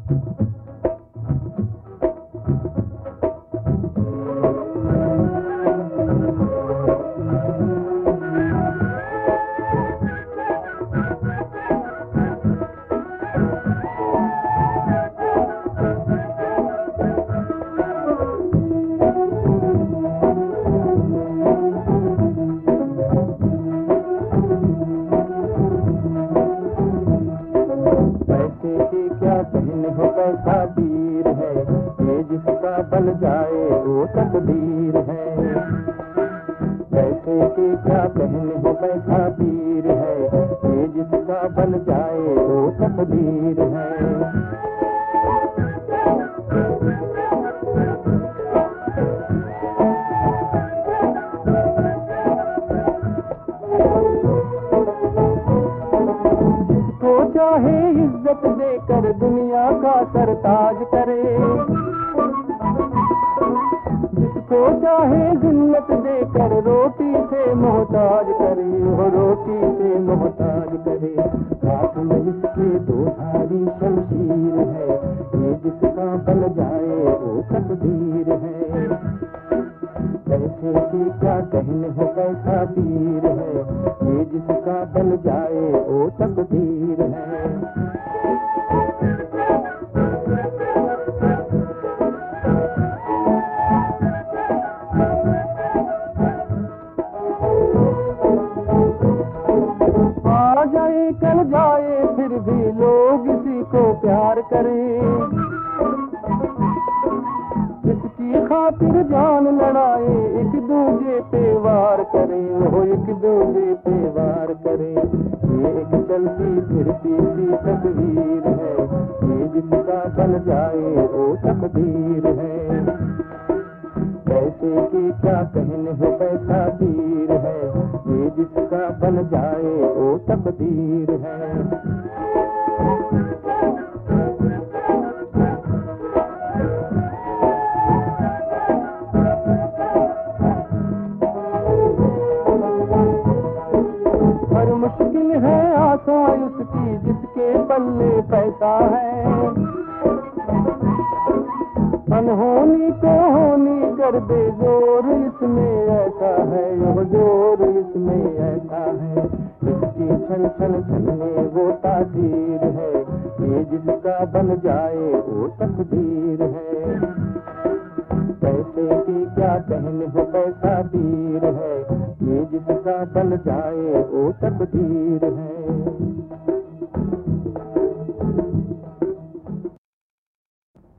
पैसा पीर है, ये जिसका बन जाए वो तकदीर है। पैसे के क्या कहने हो, पैसा पीर है, ये जिसका बन जाए वो तकदीर है। चाहे इज्जत देकर दुनिया का सरताज करे, जिसको चाहे जिल्लत देकर रोटी से मोहताज करे, वो रोटी से मोहताज करे। हाथ में इसके दो धारी शमशीर है, ये जिसका बन जाए वो तकदीर है। पैसे की क्या कहने हो, पैसा पीर है, ये जिसका बन जाए वो तकदीर है। आ जाए कल जाए फिर भी लोग इसी को प्यार करें, इसकी खातिर जान लड़ाए, एक दूजे पे वार करे, वो एक दूजे पे वार करे। ये एक चलती फिरती सी तस्वीर है, ये जिसका बन जाए वो तकदीर है। पैसे की क्या कहने हो, पैसा पीर है, ये जिसका बन जाए वो तकदीर है। हर मुश्किल है आसान उसकी जिसके पल्ले पैसा है, अनहोनी को होनी कर दे जोर इसमें ऐसा है, वो जोर इसमें ऐसा है। इसकी छन छन छन में वो तासीर है, ये जिसका बन जाए वो तकदीर है। पैसे की क्या कहने हो, पैसा पीर है, ये जिसका बन जाए वो तकदीर है।